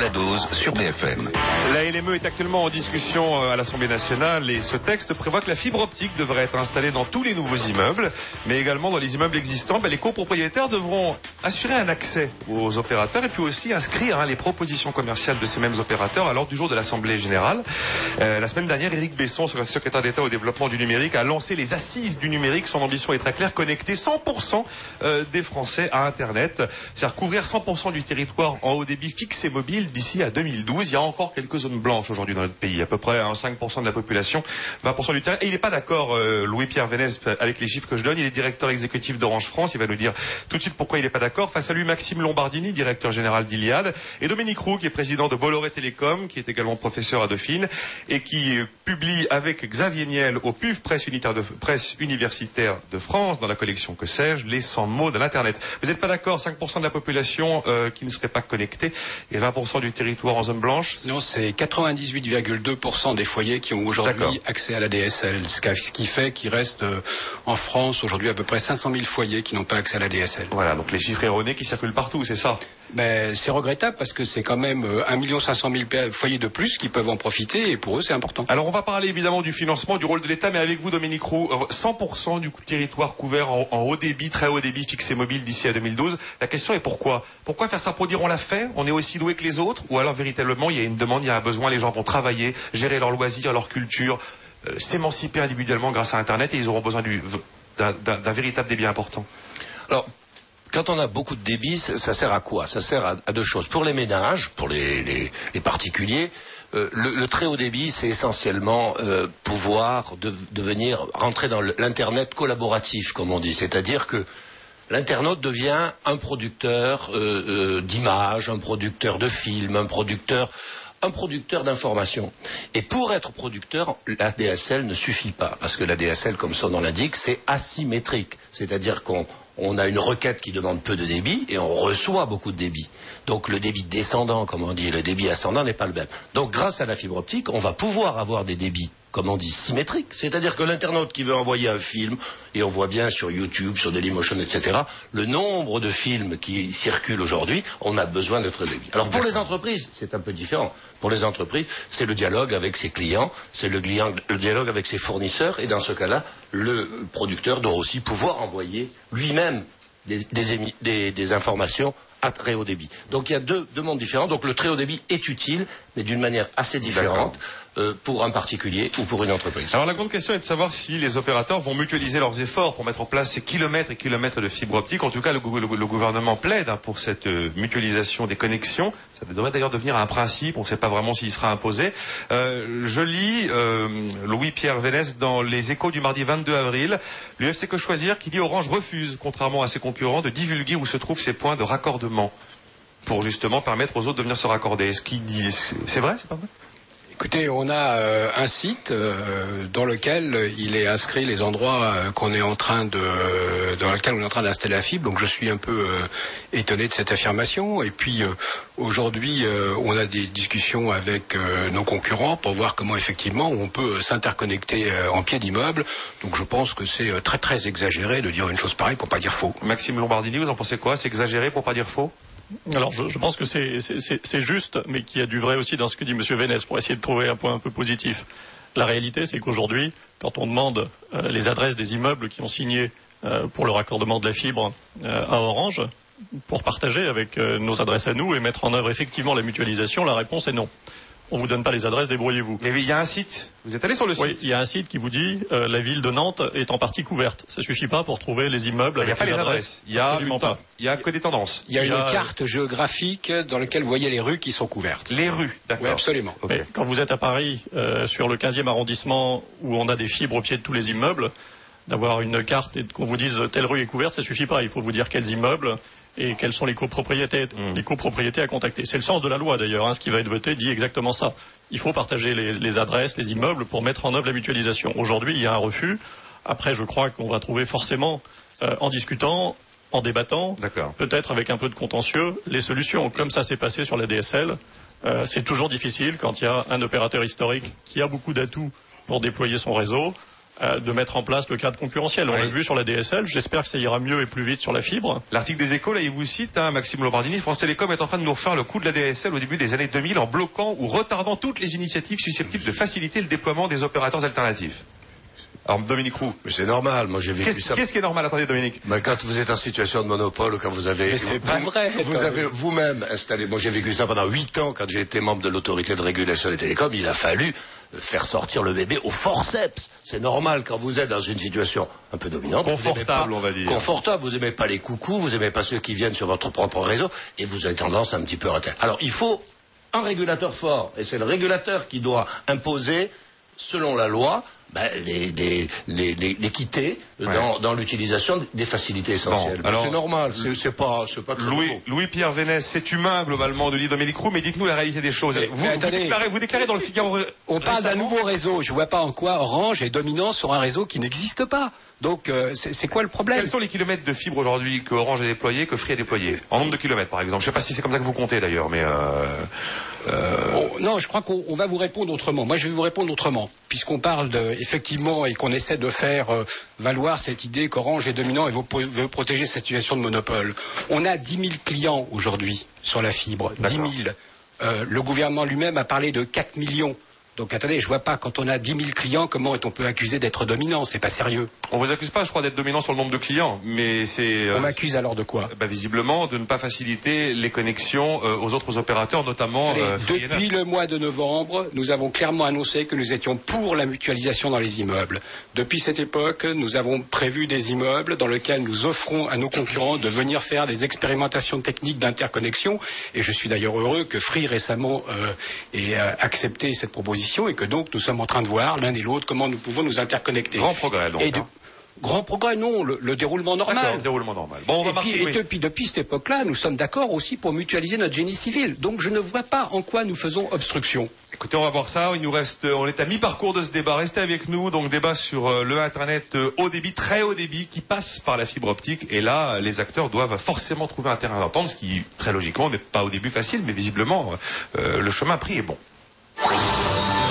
la dose sur BFM. La LME est actuellement en discussion à l'Assemblée nationale et ce texte prévoit que la fibre optique devrait être installée dans tous les nouveaux immeubles, mais également dans les immeubles existants. Les copropriétaires devront assurer un accès aux opérateurs et puis aussi inscrire les propositions commerciales de ces mêmes opérateurs à l'ordre du jour de l'Assemblée générale. La semaine dernière, Éric Besson, secrétaire d'État au développement du numérique, a lancé les assises du numérique. Son ambition est très claire, connecter 100% des Français à Internet. C'est-à-dire couvrir 100% du territoire en haut débit fixe et mobile d'ici à 2012. Il y a encore quelques zones blanches aujourd'hui dans notre pays, à peu près 5% de la population, 20% du terrain. Et il n'est pas d'accord, Louis-Pierre Vénès, avec les chiffres que je donne. Il est directeur exécutif d'Orange France. Il va nous dire tout de suite pourquoi il n'est pas d'accord. Face à lui, Maxime Lombardini, directeur général d'Iliad, et Dominique Roux, qui est président de Bolloré Télécom, qui est également professeur à Dauphine, et qui publie avec Xavier Niel au PUF, presse universitaire de France, dans la collection Que sais-je, les 100 mots de l'Internet. Vous n'êtes pas d'accord, 5% de la population qui ne serait pas connectée et 20% du territoire en zone blanche? Non, c'est 98,2% des foyers qui ont aujourd'hui accès à la DSL, ce qui fait qu'il reste en France aujourd'hui à peu près 500 000 foyers qui n'ont pas accès à la DSL. Voilà, donc les chiffres erronés qui circulent partout, c'est ça? C'est regrettable parce que c'est quand même 1 500 000 foyers de plus qui peuvent en profiter et pour eux c'est important. Alors on va parler évidemment du financement, du rôle de l'État, mais avec vous Dominique Roux, 100% du territoire couvert en haut débit, très haut débit, fixe et mobile d'ici à 2012. La question est pourquoi? Pourquoi faire ça pour dire on l'a fait, on est aussi doué que les autres, ou alors véritablement il y a une demande, il y a un besoin, les gens vont travailler, gérer leurs loisirs, leur culture, s'émanciper individuellement grâce à Internet et ils auront besoin d'un véritable débit important. Alors, quand on a beaucoup de débit, ça sert à quoi? Ça sert à deux choses. Pour les ménages, pour les particuliers, le très haut débit, c'est essentiellement pouvoir devenir rentrer dans l'Internet collaboratif, comme on dit. C'est-à-dire que l'internaute devient un producteur d'images, un producteur de films, un producteur d'informations. Et pour être producteur, la DSL ne suffit pas. Parce que la DSL, comme son nom l'indique, c'est asymétrique. C'est-à-dire qu'on a une requête qui demande peu de débit et on reçoit beaucoup de débit. Donc le débit descendant, comme on dit, et le débit ascendant n'est pas le même. Donc grâce à la fibre optique, on va pouvoir avoir des débits, comme on dit, symétriques. C'est-à-dire que l'internaute qui veut envoyer un film, et on voit bien sur YouTube, sur Dailymotion, etc., le nombre de films qui circulent aujourd'hui, on a besoin de notre débit. Alors pour les entreprises, c'est un peu différent. Pour les entreprises, c'est le dialogue avec ses clients, c'est le dialogue avec ses fournisseurs, et dans ce cas-là, le producteur doit aussi pouvoir envoyer lui-même des informations à très haut débit. Donc il y a deux mondes différents. Donc le très haut débit est utile, mais d'une manière assez différente pour un particulier ou pour une entreprise. Alors la grande question est de savoir si les opérateurs vont mutualiser leurs efforts pour mettre en place ces kilomètres et kilomètres de fibre optique. En tout cas, le gouvernement plaide pour cette mutualisation des connexions. Ça devrait d'ailleurs devenir un principe. On ne sait pas vraiment s'il sera imposé. Je lis Louis-Pierre Vénès dans les Échos du mardi 22 avril. L'UFC Que Choisir qui dit Orange refuse, contrairement à ses concurrents, de divulguer où se trouvent ces points de raccordement pour justement permettre aux autres de venir se raccorder. Est-ce qu'il dit c'est vrai, c'est pas vrai? Écoutez, on a un site dans lequel il est inscrit les endroits dans lequel on est en train d'installer la fibre. Donc je suis un peu étonné de cette affirmation. Et puis aujourd'hui, on a des discussions avec nos concurrents pour voir comment effectivement on peut s'interconnecter en pied d'immeuble. Donc je pense que c'est très très exagéré de dire une chose pareille pour pas dire faux. Maxime Lombardini, vous en pensez quoi? C'est exagéré pour pas dire faux? Alors je pense que c'est juste, mais qu'il y a du vrai aussi dans ce que dit M. Vénès, pour essayer de trouver un point un peu positif. La réalité, c'est qu'aujourd'hui, quand on demande les adresses des immeubles qui ont signé pour le raccordement de la fibre à Orange, pour partager avec nos adresses à nous et mettre en œuvre effectivement la mutualisation, la réponse est non. On ne vous donne pas les adresses, débrouillez-vous. Mais il y a un site. Vous êtes allé sur le site? Oui, il y a un site qui vous dit la ville de Nantes est en partie couverte. Ça ne suffit pas pour trouver les immeubles avec les adresses. Il n'y a que des tendances. Il y a une carte géographique dans laquelle vous voyez les rues qui sont couvertes. Les rues, d'accord. Oui, absolument. Okay. Mais quand vous êtes à Paris, sur le 15e arrondissement, où on a des fibres au pied de tous les immeubles, d'avoir une carte et qu'on vous dise telle rue est couverte, ça ne suffit pas. Il faut vous dire quels immeubles et quelles sont les copropriétés à contacter. C'est le sens de la loi d'ailleurs, ce qui va être voté dit exactement ça. Il faut partager les adresses, les immeubles pour mettre en œuvre la mutualisation. Aujourd'hui, il y a un refus. Après, je crois qu'on va trouver forcément, en discutant, en débattant, peut-être avec un peu de contentieux, les solutions. Comme ça s'est passé sur la DSL, c'est toujours difficile quand il y a un opérateur historique qui a beaucoup d'atouts pour déployer son réseau, de mettre en place le cadre concurrentiel. On l'a vu sur la DSL, j'espère que ça ira mieux et plus vite sur la fibre. L'article des Échos, là, il vous cite, Maxime Lombardini, France Télécom est en train de nous refaire le coup de la DSL au début des années 2000 en bloquant ou retardant toutes les initiatives susceptibles de faciliter le déploiement des opérateurs alternatifs. Alors, Dominique Roux. Mais c'est normal, moi j'ai vécu ça. Qu'est-ce qui est normal? Attendez, Dominique. Mais quand vous êtes en situation de monopole, quand vous avez... Mais c'est pas vrai. Vous avez vous-même installé... Moi j'ai vécu ça pendant 8 ans quand j'ai été membre de l'autorité de régulation des télécoms. Il a fallu faire sortir le bébé au forceps. C'est normal quand vous êtes dans une situation un peu dominante. Confortable, on va dire. Confortable, vous n'aimez pas les coucous, vous n'aimez pas ceux qui viennent sur votre propre réseau, et vous avez tendance un petit peu à... Alors il faut un régulateur fort, et c'est le régulateur qui doit imposer, selon la loi, l'équité dans l'utilisation des facilités essentielles. Bon, alors, c'est normal, c'est pas Louis-Pierre Vénès, c'est humain globalement de lire Dominique Roux, mais dites-nous la réalité des choses. Vous déclarez dans le Figaro. On parle d'un nouveau réseau. Je vois pas en quoi Orange est dominant sur un réseau qui n'existe pas. Donc c'est quoi le problème? Quels sont les kilomètres de fibre aujourd'hui que Orange a déployé, que Free a déployé? En nombre de kilomètres par exemple. Je ne sais pas si c'est comme ça que vous comptez d'ailleurs, mais... Non, je crois qu'on va vous répondre autrement. Moi je vais vous répondre autrement. Puisqu'on parle effectivement et qu'on essaie de faire valoir cette idée qu'Orange est dominant et veut protéger cette situation de monopole. On a 10 000 clients aujourd'hui sur la fibre. 10 000. Le gouvernement lui-même a parlé de 4 millions. Donc attendez, je vois pas, quand on a 10 000 clients, comment on peut accuser d'être dominant? C'est pas sérieux. On vous accuse pas, je crois, d'être dominant sur le nombre de clients, mais c'est... On m'accuse alors de quoi? Visiblement, de ne pas faciliter les connexions aux autres opérateurs, notamment... Depuis le mois de novembre, nous avons clairement annoncé que nous étions pour la mutualisation dans les immeubles. Depuis cette époque, nous avons prévu des immeubles dans lesquels nous offrons à nos concurrents de venir faire des expérimentations techniques d'interconnexion. Et je suis d'ailleurs heureux que Free récemment ait accepté cette proposition. Et que donc nous sommes en train de voir l'un et l'autre comment nous pouvons nous interconnecter. Grand progrès donc. Grand progrès, non, le déroulement normal. Le déroulement normal. Bon, Depuis cette époque-là, nous sommes d'accord aussi pour mutualiser notre génie civil. Donc je ne vois pas en quoi nous faisons obstruction. Écoutez, on va voir ça. On est à mi-parcours de ce débat. Restez avec nous. Donc débat sur le Internet haut débit, très haut débit, qui passe par la fibre optique. Et là, les acteurs doivent forcément trouver un terrain d'entente, ce qui, très logiquement, n'est pas au début facile, mais visiblement, le chemin pris est bon.